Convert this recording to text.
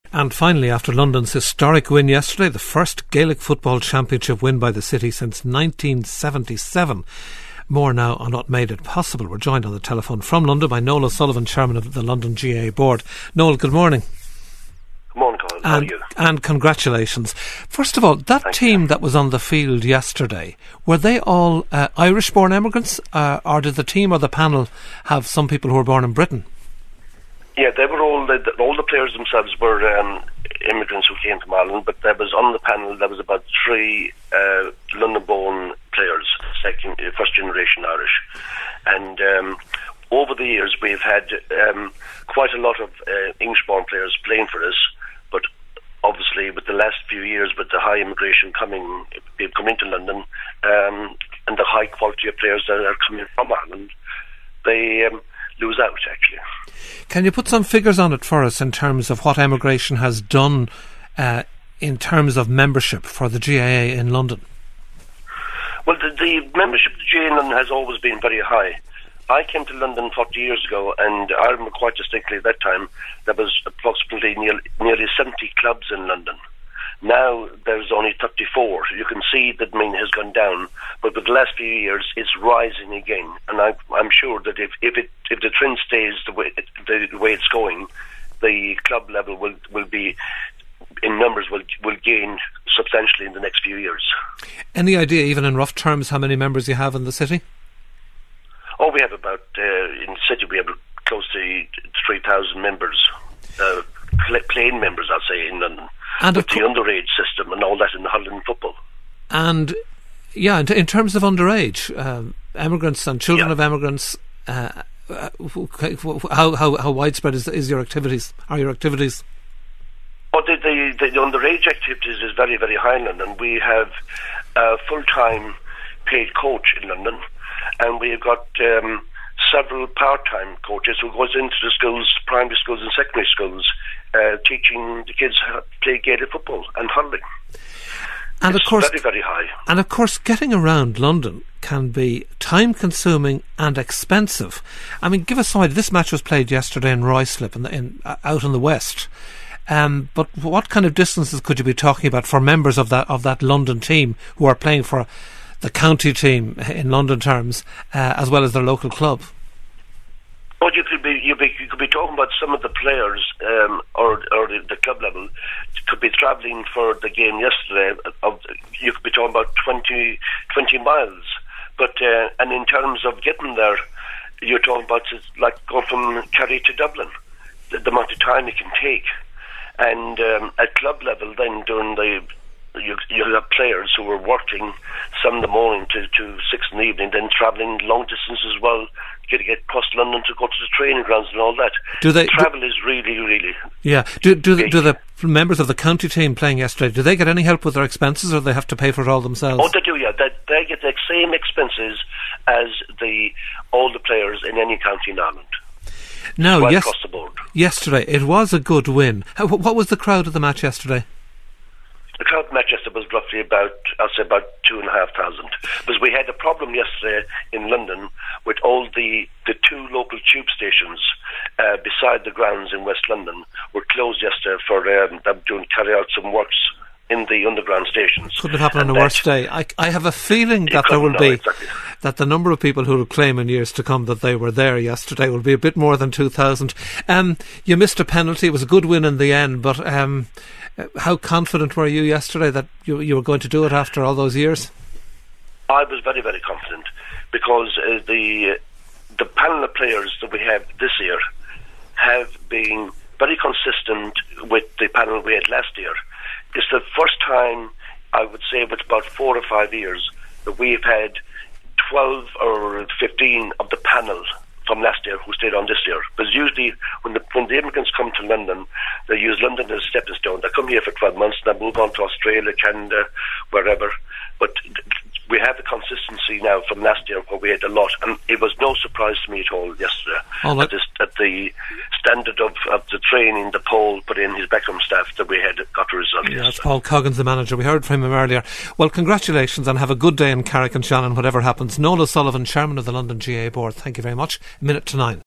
And finally, after London's historic win yesterday, the first Gaelic Football Championship win by the city since 1977. More now on what made it possible. We're joined on the telephone from London by Noel O'Sullivan, Chairman of the London GAA Board. Noel, good morning. Good morning, Colin. How are you? And congratulations. First of all, that team that was on the field yesterday, were they all Irish-born immigrants, or did the team or the panel have some people who were born in Britain? Yeah, they were all the players themselves were immigrants who came from Ireland, but there was on the panel there was about 3 London-born players, first generation Irish, and over the years we've had quite a lot of English-born players playing for us, but obviously with the last few years with the high immigration coming into London and the high quality of players that are coming from Ireland, they lose out actually. Can you put some figures on it for us in terms of what emigration has done in terms of membership for the GAA in London? Well, the membership of the GAA in London has always been very high. I came to London 40 years ago, and I remember quite distinctly at that time there was approximately nearly 70 clubs in London. Now there's only 34. You can see that has gone down, but with the last few years it's rising again. And I'm sure that if the trend stays the way it's going, the club level will be in numbers will gain substantially in the next few years. Any idea, even in rough terms, how many members you have in the city? Oh, we have about in the city we have close to 3,000 members, plain members, I'd say, in London. And with the underage system and all that in the Holland football. And yeah, in terms of underage, immigrants and children of immigrants, how widespread is your activities? Are your activities? Oh, the underage activities is very, very high in London. We have a full-time paid coach in London, and we've got several part-time coaches who goes into the schools, primary schools and secondary schools, teaching the kids how to play Gaelic football and hurling. And it's of course, very, very high. And of course, getting around London can be time-consuming and expensive. I mean, give us some idea. This match was played yesterday in Ruislip, out in the west. But what kind of distances could you be talking about for members of that London team who are playing for the county team in London terms, as well as their local club? Well, you could be talking about some of the players, or the club level, could be travelling for the game yesterday. You could be talking about 20 miles, but and in terms of getting there, you're talking about like going from Kerry to Dublin, the amount of time it can take, and at club level, then during you have players who are working some in the morning to 6 in the evening, then travelling long distance as well, to get across London to go to the training grounds and all that. Travel is really, really... Yeah. Do the members of the county team playing yesterday, do they get any help with their expenses, or do they have to pay for it all themselves? Oh, they do, yeah. They get the same expenses as all the players in any county in Ireland. Now, across the board. Yesterday, it was a good win. What was the crowd of the match yesterday? The crowd match yesterday was roughly about 2,500. Because we had a problem yesterday in London with all the 2 local tube stations beside the grounds in West London were closed yesterday for them doing carry out some works in the underground stations. Couldn't have happened on a worse day. I have a feeling that there will be that the number of people who will claim in years to come that they were there yesterday will be a bit more than 2,000. You missed a penalty. It was a good win in the end, but how confident were you yesterday that you were going to do it after all those years? I was very, very confident, because the panel of players that we have this year have been very consistent with the panel we had last year. It's the first time, I would say, with about 4 or 5 years, that we've had 12 or 15 of the panel from last year who stayed on this year. Because usually when the immigrants come to London, they use London as a stepping stone. They come here for 12 months and they move on to Australia, Canada, wherever. But we have the consistency now from last year where we had a lot, and it was no surprise to me at all yesterday at the standard of the training the Paul put in his backroom staff that we had got a result. Yeah, that's Paul Coggins, the manager. We heard from him earlier. Well, congratulations and have a good day in Carrick and Shannon, whatever happens. Noel O'Sullivan, Chairman of the London GAA Board, thank you very much. 9:50.